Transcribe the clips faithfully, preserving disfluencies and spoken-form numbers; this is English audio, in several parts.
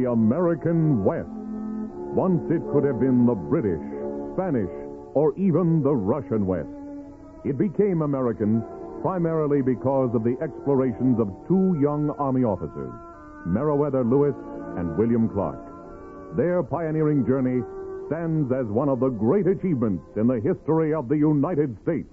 the American West. Once it could have been the British, Spanish, or even the Russian West. It became American primarily because of the explorations of two young Army officers, Meriwether Lewis and William Clark. Their pioneering journey stands as one of the great achievements in the history of the United States.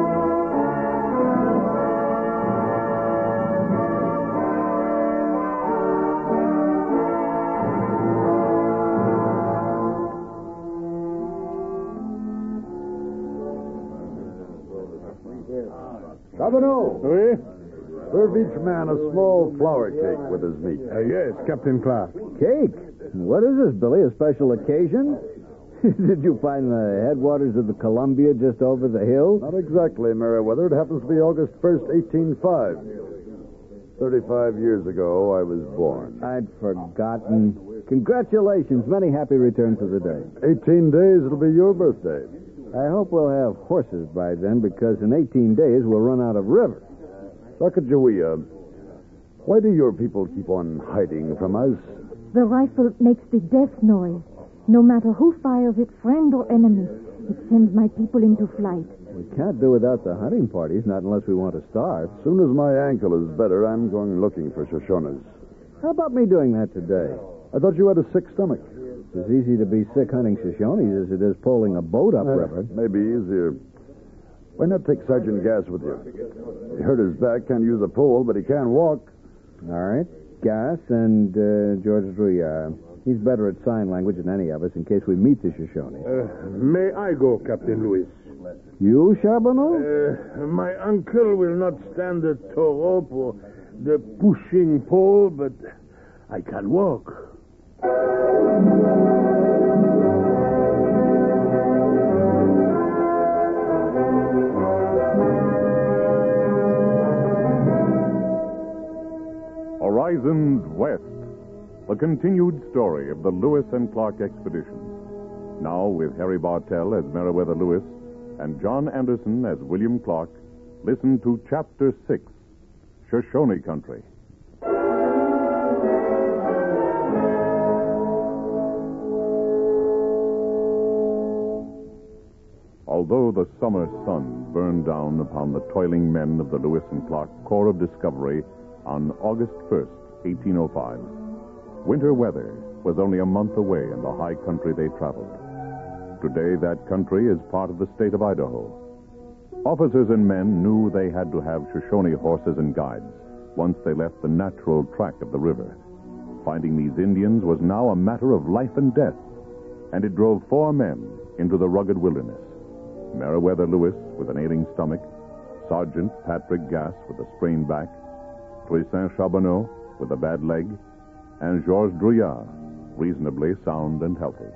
Charbonneau! Oui? Serve each man a small flour cake with his meat. Uh, yes, Captain Clark. Cake? What is this, Billy? A special occasion? Did you find the headwaters of the Columbia just over the hill? Not exactly, Meriwether. It happens to be August first, eighteen oh five. Thirty-five years ago, I was born. I'd forgotten. Congratulations. Many happy returns of the day. Eighteen days, it'll be your birthday. I hope we'll have horses by then, because in eighteen days we'll run out of river. Sacagawea, why do your people keep on hiding from us? The rifle makes the death noise. No matter who fires it, friend or enemy, it sends my people into flight. We can't do without the hunting parties, not unless we want to starve. As soon as my ankle is better, I'm going looking for Shoshones. How about me doing that today? I thought you had a sick stomach. It's as easy to be sick hunting Shoshones as it is poling a boat upriver. Uh, maybe easier. Why not take Sergeant Gass with you? He hurt his back, can't use a pole, but he can walk. All right. Gass and uh, George Drouillard. He's better at sign language than any of us in case we meet the Shoshones. Uh, may I go, Captain Lewis? You, Charbonneau? Uh, my uncle will not stand the tow rope or the pushing pole, but I can walk. Horizons West, the continued story of the Lewis and Clark expedition. Now with Harry Bartell as Meriwether Lewis and John Anderson as William Clark, listen to Chapter six, Shoshone Country. Although the summer sun burned down upon the toiling men of the Lewis and Clark Corps of Discovery on August first, eighteen oh five, winter weather was only a month away in the high country they traveled. Today, that country is part of the state of Idaho. Officers and men knew they had to have Shoshone horses and guides once they left the natural track of the river. Finding these Indians was now a matter of life and death, and it drove four men into the rugged wilderness. Meriwether Lewis with an ailing stomach, Sergeant Patrick Gass with a sprained back, Toussaint Charbonneau with a bad leg, and Georges Drouillard, reasonably sound and healthy.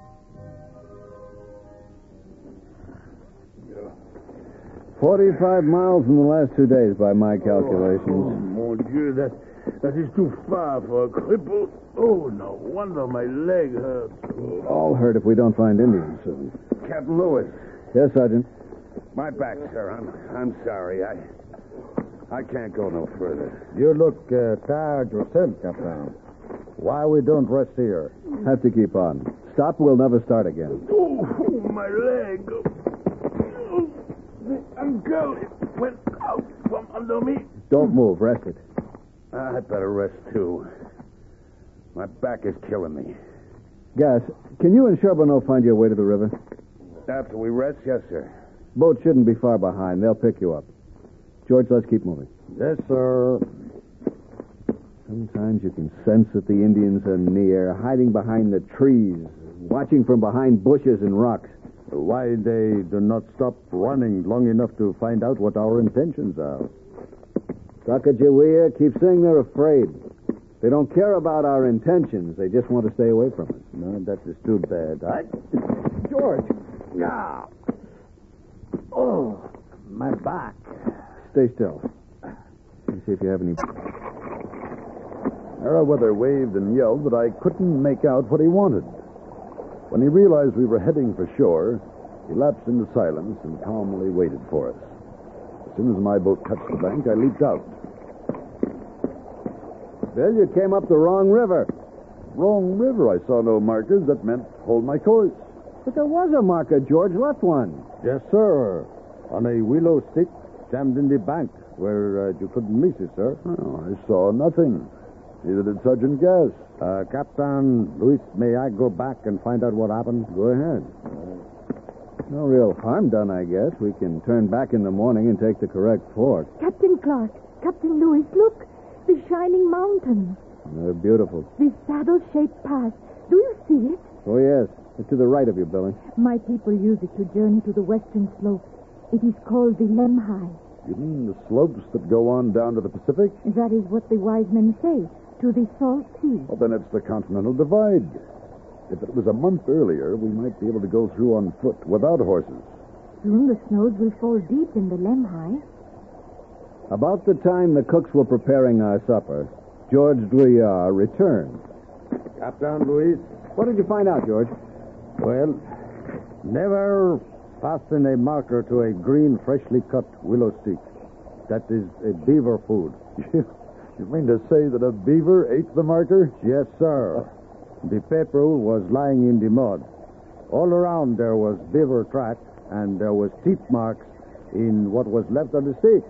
Forty-five miles in the last two days, by my calculations. Oh, mon Dieu, that, that is too far for a cripple. Oh, no wonder my leg hurts. All hurt if we don't find Indians soon. Captain Lewis. Yes, Sergeant. My back, sir. I'm I'm sorry. I I can't go no further. You look uh, tired yourself, Captain. Why we don't rest here? Have to keep on. Stop, we'll never start again. Oh, my leg. Oh, the ankle it went out from under me. Don't move. Rest it. I'd better rest, too. My back is killing me. Gass, can you and Charbonneau find your way to the river? After we rest, yes, sir. Boat shouldn't be far behind. They'll pick you up. George, let's keep moving. Yes, sir. Sometimes you can sense that the Indians are near, hiding behind the trees, watching from behind bushes and rocks. Why they do not stop running long enough to find out what our intentions are. Sacagawea keeps saying they're afraid. They don't care about our intentions. They just want to stay away from us. No, that is too bad. I... George! Now. Oh, my back. Stay still. Let me see if you have any... Meriwether waved and yelled, but I couldn't make out what he wanted. When he realized we were heading for shore, he lapsed into silence and calmly waited for us. As soon as my boat touched the bank, I leaped out. Bill, you came up the wrong river. wrong river. I saw no markers. That meant hold my course. But there was a marker. George left one. Yes, sir. On a willow stick jammed in the bank where uh, you couldn't miss it, sir. Oh, I saw nothing. Neither did Sergeant Gass. Uh, Captain Luis, may I go back and find out what happened? Go ahead. No real harm done, I guess. We can turn back in the morning and take the correct fort. Captain Clark, Captain Lewis, look. The shining mountains. They're beautiful. The saddle-shaped pass. Do you see it? Oh, yes. It's to the right of you, Billy. My people use it to journey to the western slopes. It is called the Lemhi. You mean the slopes that go on down to the Pacific? That is what the wise men say. To the salt sea. Well, then it's the Continental Divide. If it was a month earlier, we might be able to go through on foot without horses. Soon the snows will fall deep in the Lemhi. About the time the cooks were preparing our supper, George Drouillard returned. Captain Luis? What did you find out, George? Well, never fasten a marker to a green, freshly cut willow stick. That is a beaver food. You mean to say that a beaver ate the marker? Yes, sir. The paper was lying in the mud. All around there was beaver tracks, and there was teeth marks in what was left of the stick.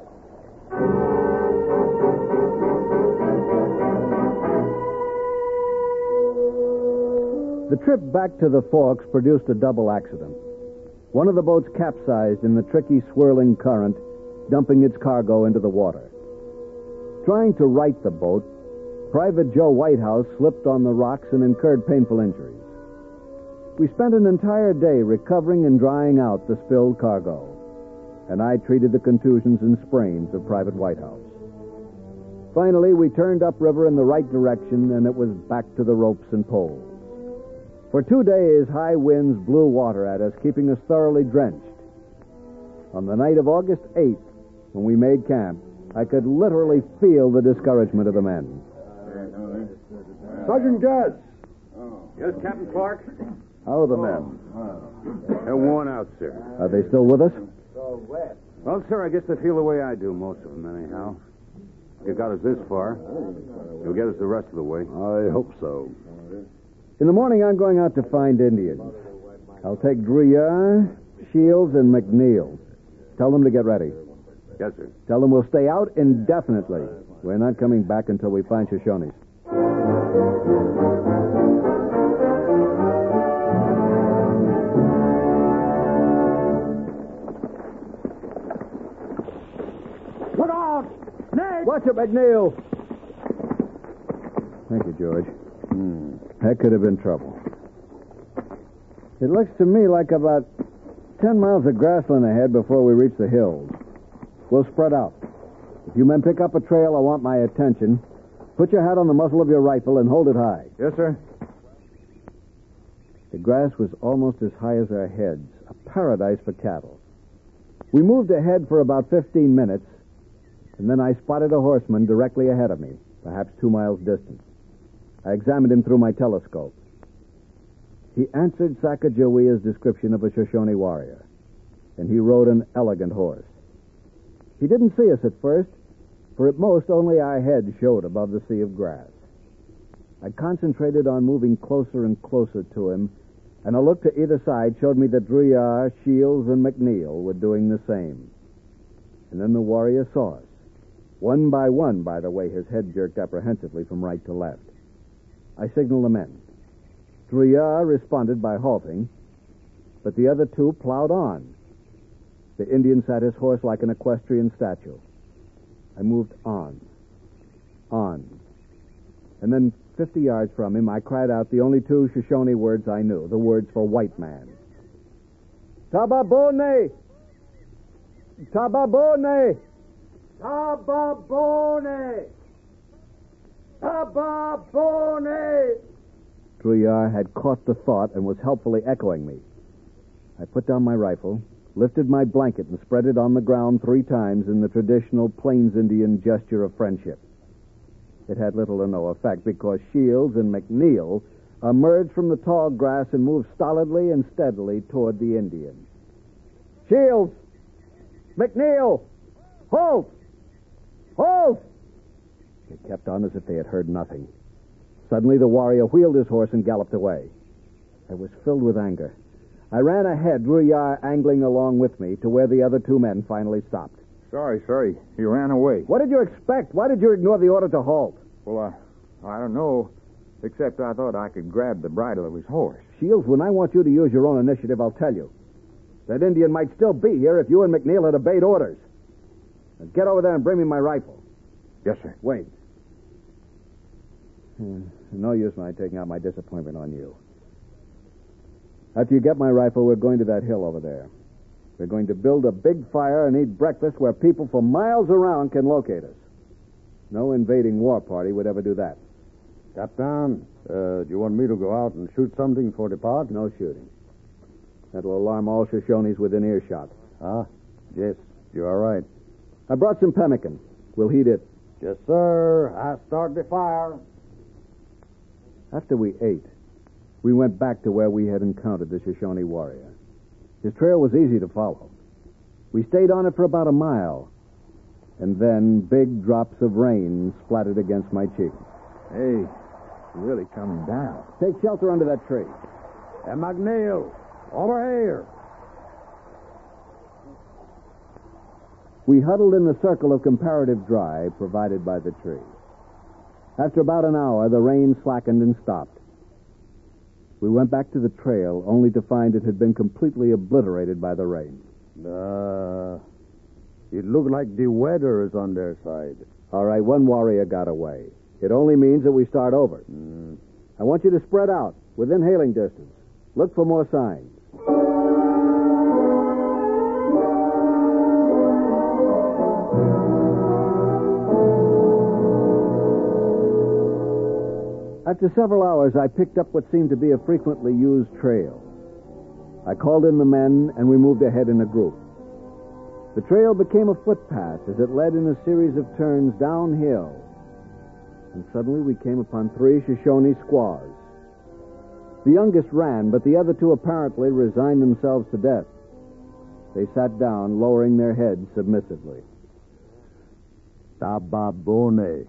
The trip back to the Forks produced a double accident. One of the boats capsized in the tricky, swirling current, dumping its cargo into the water. Trying to right the boat, Private Joe Whitehouse slipped on the rocks and incurred painful injuries. We spent an entire day recovering and drying out the spilled cargo, and I treated the contusions and sprains of Private Whitehouse. Finally, we turned upriver in the right direction, and it was back to the ropes and poles. For two days, high winds blew water at us, keeping us thoroughly drenched. On the night of August eighth, when we made camp, I could literally feel the discouragement of the men. Sergeant Gass! Yes, Captain Clark? How are the men? They're worn out, sir. Are they still with us? Well, sir, I guess they feel the way I do, most of them, anyhow. You got us this far. You'll get us the rest of the way. I hope so. In the morning, I'm going out to find Indians. I'll take Drouillard, Shields, and McNeil. Tell them to get ready. Yes, sir. Tell them we'll stay out indefinitely. We're not coming back until we find Shoshones. Look out! Ned! Watch it, McNeil! Thank you, George. Hmm. That could have been trouble. It looks to me like about ten miles of grassland ahead before we reach the hills. We'll spread out. If you men pick up a trail, I want my attention. Put your hat on the muzzle of your rifle and hold it high. Yes, sir. The grass was almost as high as our heads, a paradise for cattle. We moved ahead for about fifteen minutes, and then I spotted a horseman directly ahead of me, perhaps two miles distant. I examined him through my telescope. He answered Sacagawea's description of a Shoshone warrior, and he rode an elegant horse. He didn't see us at first, for at most only our heads showed above the sea of grass. I concentrated on moving closer and closer to him, and a look to either side showed me that Drouillard, Shields, and McNeil were doing the same. And then the warrior saw us, one by one, by the way his head jerked apprehensively from right to left. I signaled the men. Drouillard responded by halting, but the other two plowed on. The Indian sat his horse like an equestrian statue. I moved on, on. And then fifty yards from him, I cried out the only two Shoshone words I knew, the words for white man. Tababone! Tababone! Tababone! Tababone! Drouillard had caught the thought and was helpfully echoing me. I put down my rifle, lifted my blanket, and spread it on the ground three times in the traditional Plains Indian gesture of friendship. It had little or no effect because Shields and McNeil emerged from the tall grass and moved stolidly and steadily toward the Indians. Shields! McNeil! Halt! Halt! They kept on as if they had heard nothing. Suddenly, the warrior wheeled his horse and galloped away. I was filled with anger. I ran ahead, Druyar angling along with me, to where the other two men finally stopped. Sorry, sir. He, he ran away. What did you expect? Why did you ignore the order to halt? Well, uh, I don't know, except I thought I could grab the bridle of his horse. Shields, when I want you to use your own initiative, I'll tell you. That Indian might still be here if you and McNeil had obeyed orders. Now get over there and bring me my rifle. Yes, sir. Wait. Hmm, no use my taking out my disappointment on you. After you get my rifle, we're going to that hill over there. We're going to build a big fire and eat breakfast where people for miles around can locate us. No invading war party would ever do that. Captain, uh, do you want me to go out and shoot something for the pot? No shooting. That will alarm all Shoshones within earshot. Ah, yes, you are right. I brought some pemmican. We'll heat it. Yes, sir. I start the fire. After we ate, we went back to where we had encountered the Shoshone warrior. His trail was easy to follow. We stayed on it for about a mile, and then big drops of rain splattered against my cheek. Hey, it's really coming down. Take shelter under that tree. And McNeil, over here. We huddled in the circle of comparative dry provided by the tree. After about an hour, the rain slackened and stopped. We went back to the trail, only to find it had been completely obliterated by the rain. Uh, it looked like the weather is on their side. All right, one warrior got away. It only means that we start over. Mm. I want you to spread out, within hailing distance. Look for more signs. After several hours, I picked up what seemed to be a frequently used trail. I called in the men, and we moved ahead in a group. The trail became a footpath as it led in a series of turns downhill. And suddenly we came upon three Shoshone squaws. The youngest ran, but the other two apparently resigned themselves to death. They sat down, lowering their heads submissively. Tababone.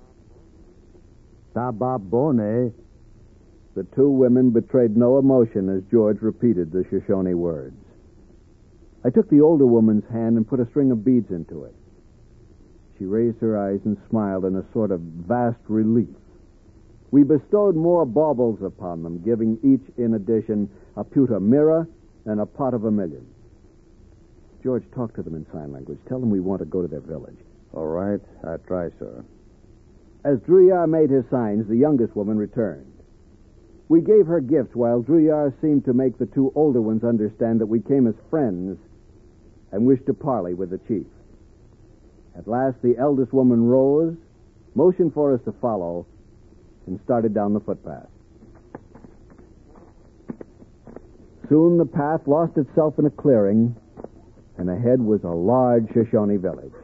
Tababone. The two women betrayed no emotion as George repeated the Shoshone words. I took the older woman's hand and put a string of beads into it. She raised her eyes and smiled in a sort of vast relief. We bestowed more baubles upon them, giving each, in addition, a pewter mirror and a pot of vermilion. George, talk to them in sign language. Tell them we want to go to their village. All right, I try, sir. As Druyar made his signs, the youngest woman returned. We gave her gifts while Druyar seemed to make the two older ones understand that we came as friends and wished to parley with the chief. At last, the eldest woman rose, motioned for us to follow, and started down the footpath. Soon the path lost itself in a clearing, and ahead was a large Shoshone village.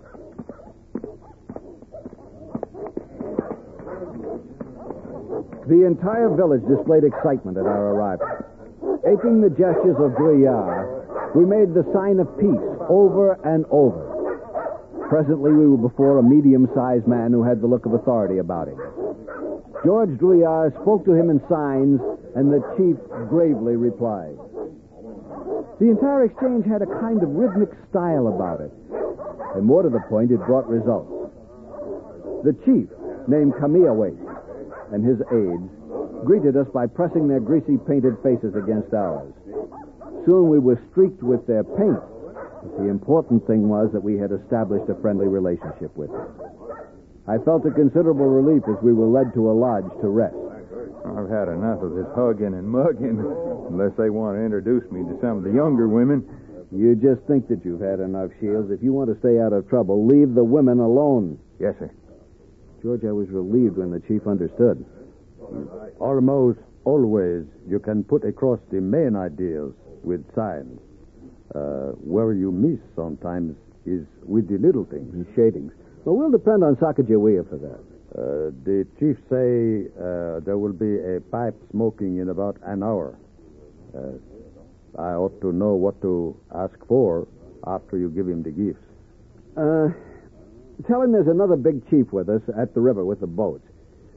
The entire village displayed excitement at our arrival. Aping the gestures of Druyar, we made the sign of peace over and over. Presently, we were before a medium-sized man who had the look of authority about him. George Druyar spoke to him in signs, and the chief gravely replied. The entire exchange had a kind of rhythmic style about it, and more to the point, it brought results. The chief, named Kamiawait, and his aides greeted us by pressing their greasy painted faces against ours. Soon we were streaked with their paint. But the important thing was that we had established a friendly relationship with them. I felt a considerable relief as we were led to a lodge to rest. I've had enough of this hugging and mugging, unless they want to introduce me to some of the younger women. You just think that you've had enough, Shields. If you want to stay out of trouble, leave the women alone. Yes, sir. George, I was relieved when the chief understood. Almost always you can put across the main ideals with signs. Uh, where you miss sometimes is with the little things. And shadings. Well, we'll depend on Sacagawea for that. Uh, the chief say uh, there will be a pipe smoking in about an hour. Uh, I ought to know what to ask for after you give him the gifts. Uh, tell him there's another big chief with us at the river with the boats.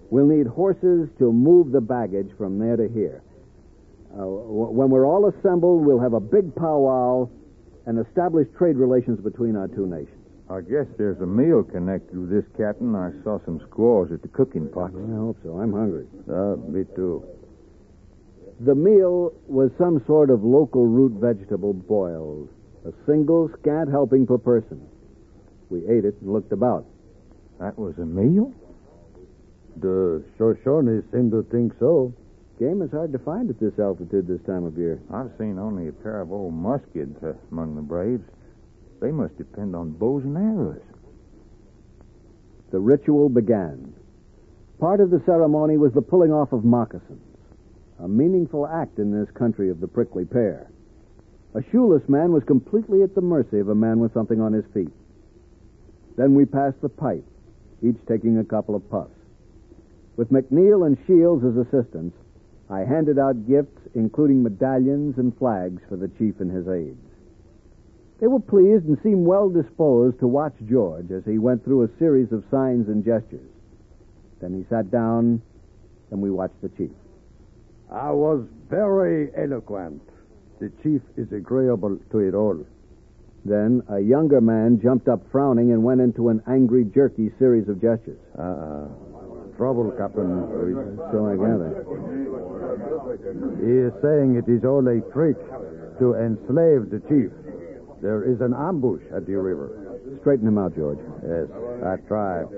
We'll need horses to move the baggage from there to here. Uh, w- when we're all assembled, we'll have a big powwow and establish trade relations between our two nations. I guess there's a meal connected with this, Captain. I saw some squaws at the cooking pot. I hope so. I'm hungry. Uh, me too. The meal was some sort of local root vegetable boiled, a single scant helping per person. We ate it and looked about. That was a meal? The Shoshones seem to think so. Game is hard to find at this altitude this time of year. I've seen only a pair of old muskets uh, among the braves. They must depend on bows and arrows. The ritual began. Part of the ceremony was the pulling off of moccasins, a meaningful act in this country of the prickly pear. A shoeless man was completely at the mercy of a man with something on his feet. Then we passed the pipe, each taking a couple of puffs. With McNeil and Shields as assistants, I handed out gifts, including medallions and flags for the chief and his aides. They were pleased and seemed well disposed to watch George as he went through a series of signs and gestures. Then he sat down, and we watched the chief. I was very eloquent. The chief is agreeable to it all. Then a younger man jumped up frowning and went into an angry, jerky series of gestures. Uh, trouble, Captain. So I gather. He is saying it is all a trick to enslave the chief. There is an ambush at the river. Straighten him out, George. Yes, I tried.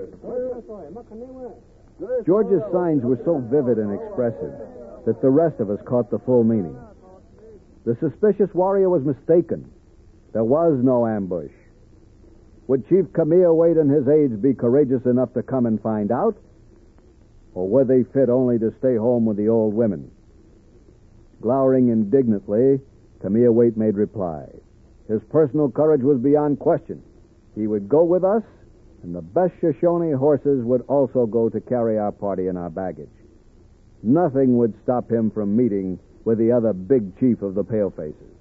George's signs were so vivid and expressive that the rest of us caught the full meaning. The suspicious warrior was mistaken. There was no ambush. Would Chief Camille Wade and his aides be courageous enough to come and find out? Or were they fit only to stay home with the old women? Glowering indignantly, Camille Wade made reply. His personal courage was beyond question. He would go with us, and the best Shoshone horses would also go to carry our party and our baggage. Nothing would stop him from meeting with the other big chief of the Palefaces.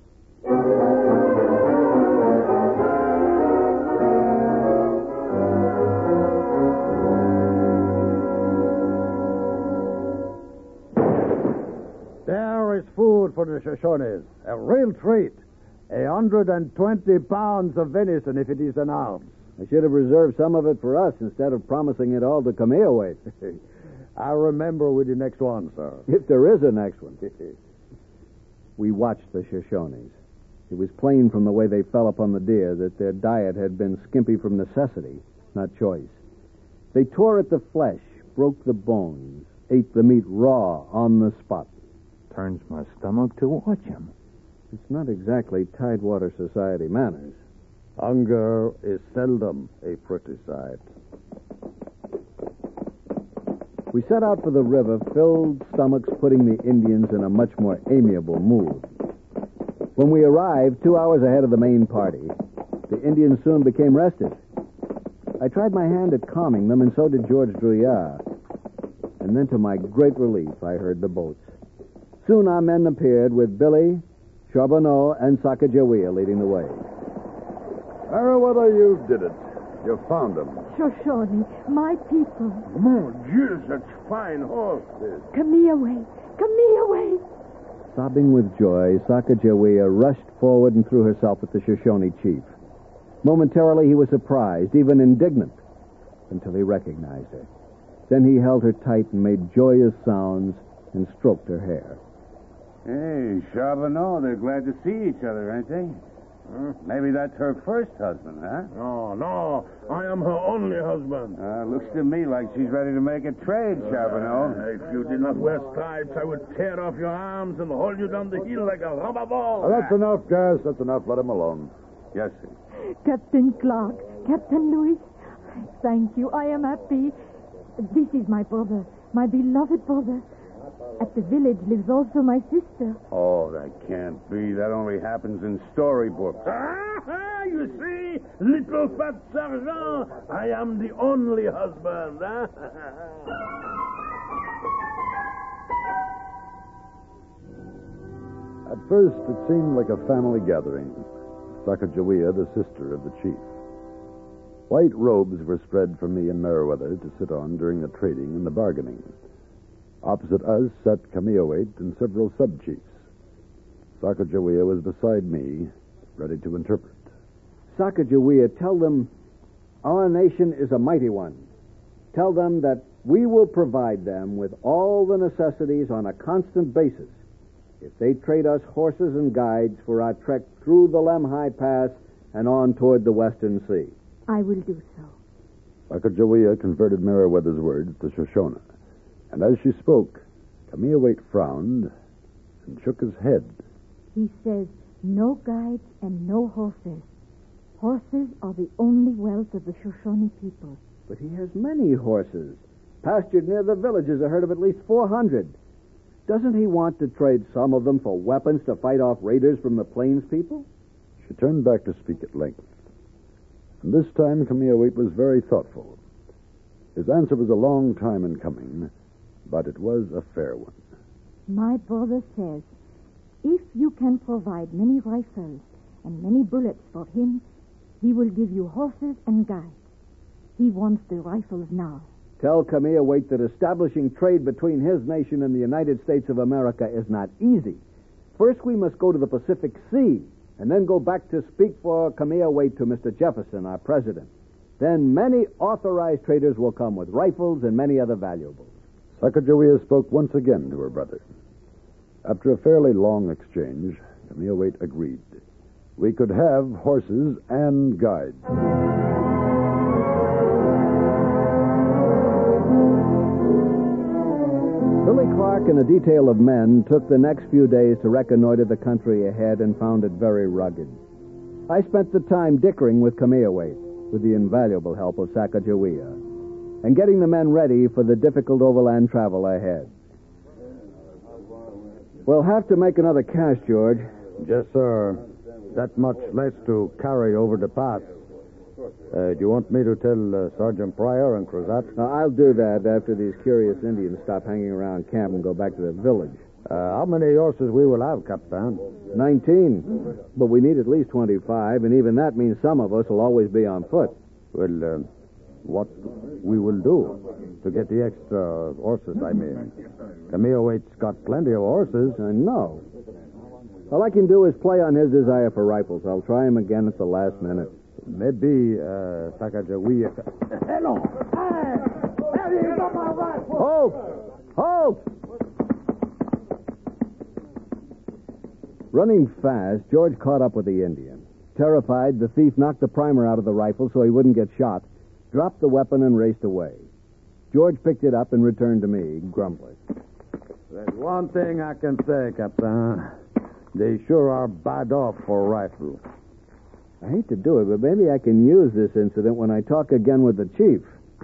There is food for the Shoshones. A real treat. A hundred and twenty pounds of venison if it is an ounce. I should have reserved some of it for us instead of promising it all to Camille Wade. I remember with the next one, sir. If there is a next one. We watched the Shoshones. It was plain from the way they fell upon the deer that their diet had been skimpy from necessity, not choice. They tore at the flesh, broke the bones, ate the meat raw on the spot. Turns my stomach to watch him. It's not exactly Tidewater Society manners. Hunger is seldom a pretty sight. We set out for the river, filled stomachs, putting the Indians in a much more amiable mood. When we arrived, two hours ahead of the main party, the Indians soon became restive. I tried my hand at calming them, and so did George Drouillard. And then, to my great relief, I heard the boats. Soon our men appeared with Billy, Charbonneau, and Sacagawea leading the way. Meriwether, you did it. You found them. Shoshone, my people. Mon Dieu, such fine horses. Camille Wade. Camille Wade. Sobbing with joy, Sacagawea rushed forward and threw herself at the Shoshone chief. Momentarily, he was surprised, even indignant, until he recognized her. Then he held her tight and made joyous sounds and stroked her hair. Hey, Charbonneau, they're glad to see each other, aren't they? Huh? Maybe that's her first husband, huh? No, no, I am her only husband. Uh, looks to me like she's ready to make a trade, Charbonneau. Uh, if you did not wear stripes, I would tear off your arms and hold you down the hill like a rubber ball. Well, that's enough, guys. That's enough. Let him alone. Yes, sir. Captain Clark, Captain Louis, thank you. I am happy. This is my brother, my beloved brother. At the village lives also my sister. Oh, that can't be. That only happens in storybooks. Ah, you see, little fat sergeant, I am the only husband. Huh? At first, it seemed like a family gathering. Sacagawea, the sister of the chief. White robes were spread for me and Meriwether to sit on during the trading and the bargaining. Opposite us sat Cameahwait and several sub-chiefs. Sacagawea was beside me, ready to interpret. Sacagawea, tell them our nation is a mighty one. Tell them that we will provide them with all the necessities on a constant basis if they trade us horses and guides for our trek through the Lemhi Pass and on toward the Western Sea. I will do so. Sacagawea converted Meriwether's words to Shoshone, and as she spoke, Cameahwait frowned and shook his head. He says, no guides and no horses. Horses are the only wealth of the Shoshone people. But he has many horses. Pastured near the village is a herd of at least four hundred. Doesn't he want to trade some of them for weapons to fight off raiders from the plains people? She turned back to speak at length. And this time, Cameahwait was very thoughtful. His answer was a long time in coming, but it was a fair one. My brother says, if you can provide many rifles and many bullets for him, he will give you horses and guides. He wants the rifles now. Tell Cameahwait that establishing trade between his nation and the United States of America is not easy. First, we must go to the Pacific Sea, and then go back to speak for Cameahwait to Mister Jefferson, our president. Then many authorized traders will come with rifles and many other valuables. Sacagawea spoke once again to her brother. After a fairly long exchange, Cameahwait agreed. We could have horses and guides. Billy Clark and a detail of men took the next few days to reconnoiter the country ahead and found it very rugged. I spent the time dickering with Cameahwait, with the invaluable help of Sacagawea, and getting the men ready for the difficult overland travel ahead. We'll have to make another cast, George. Yes, sir. That much less to carry over the pass. Uh, do you want me to tell uh, Sergeant Pryor and Crozat? Now, I'll do that after these curious Indians stop hanging around camp and go back to their village. Uh, how many horses we will have, Captain? Nineteen. But we need at least twenty-five, and even that means some of us will always be on foot. Well, uh, what we will do to get the extra horses, I mean. Cameahwait's got plenty of horses. I know. All I can do is play on his desire for rifles. I'll try him again at the last minute. Maybe uh, Sacagawea... Hello. Hey, have you got my rifle? Halt! Halt! Running fast, George caught up with the Indian. Terrified, the thief knocked the primer out of the rifle so he wouldn't get shot, dropped the weapon, and raced away. George picked it up and returned to me, grumbling. There's one thing I can say, Captain. They sure are bad off for a rifle. I hate to do it, but maybe I can use this incident when I talk again with the chief.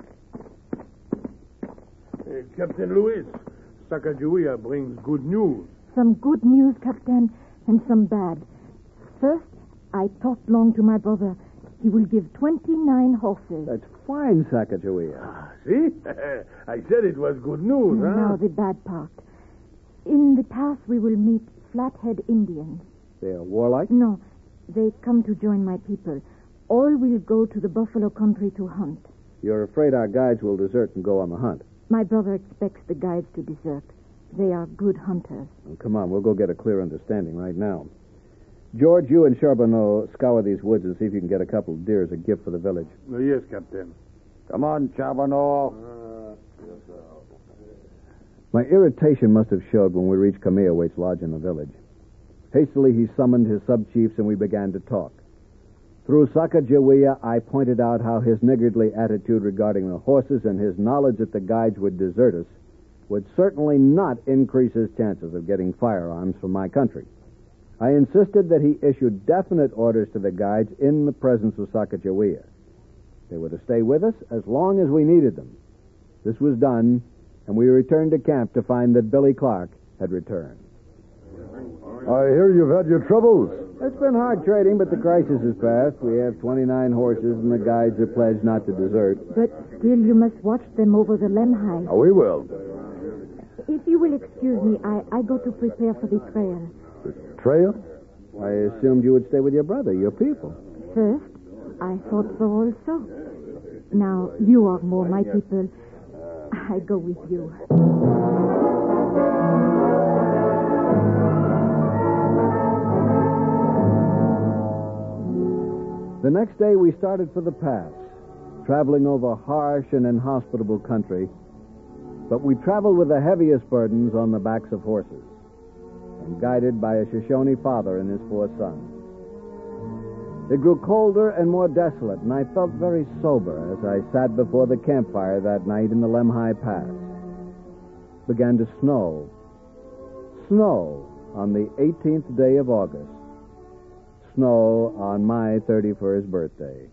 Uh, Captain Lewis, Sacagawea brings good news. Some good news, Captain, and some bad. First, I talked long to my brother. He will give twenty-nine horses. That's fine, Sacagawea. Ah, see? I said it was good news, huh? Now the bad part. In the pass, we will meet Flathead Indians. They're warlike? No, they come to join my people. All will go to the buffalo country to hunt. You're afraid our guides will desert and go on the hunt? My brother expects the guides to desert. They are good hunters. Oh, come on, we'll go get a clear understanding right now. George, you and Charbonneau scour these woods and see if you can get a couple of deer as a gift for the village. Uh, yes, Captain. Come on, Charbonneau. Uh, yes, sir. My irritation must have showed when we reached Cameahwait's lodge in the village. Hastily, he summoned his sub-chiefs and we began to talk. Through Sacagawea, I pointed out how his niggardly attitude regarding the horses and his knowledge that the guides would desert us would certainly not increase his chances of getting firearms from my country. I insisted that he issued definite orders to the guides in the presence of Sacagawea. They were to stay with us as long as we needed them. This was done, and we returned to camp to find that Billy Clark had returned. I hear you've had your troubles. It's been hard trading, but the crisis is past. We have twenty-nine horses, and the guides are pledged not to desert. But still, you must watch them over the Lemhi. Oh, we will. If you will excuse me, I, I go to prepare for the trail. Trail? I assumed you would stay with your brother, your people. First, I thought so also. Now, you are more my people. I go with you. The next day, we started for the pass, traveling over harsh and inhospitable country. But we traveled with the heaviest burdens on the backs of horses, and guided by a Shoshone father and his four sons. It grew colder and more desolate, and I felt very sober as I sat before the campfire that night in the Lemhi Pass. It began to snow. Snow on the eighteenth day of August. Snow on my thirty-first birthday.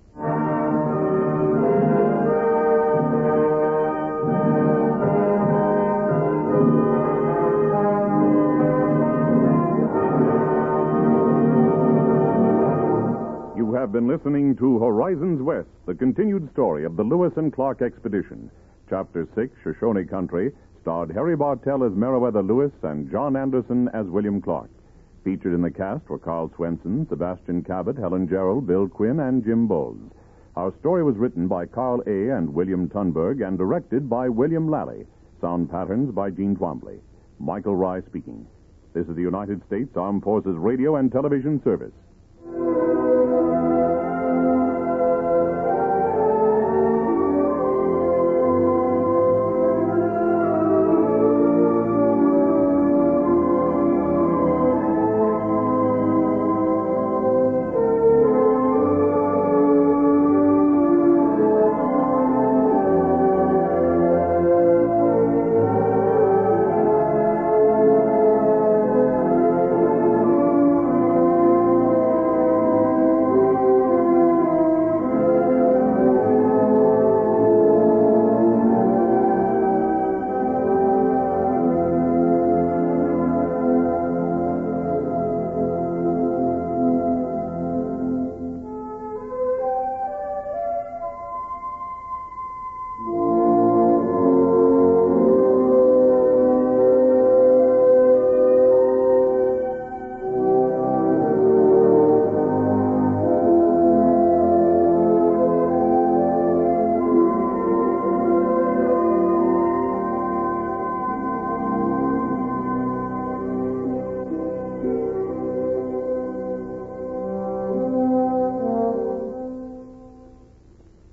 You have been listening to Horizons West, the continued story of the Lewis and Clark expedition. Chapter six, Shoshone Country, starred Harry Bartell as Meriwether Lewis and John Anderson as William Clark. Featured in the cast were Carl Swenson, Sebastian Cabot, Helen Gerald, Bill Quinn, and Jim Bowles. Our story was written by Carl A. and William Tunberg and directed by William Lally. Sound patterns by Gene Twombly. Michael Rye speaking. This is the United States Armed Forces Radio and Television Service.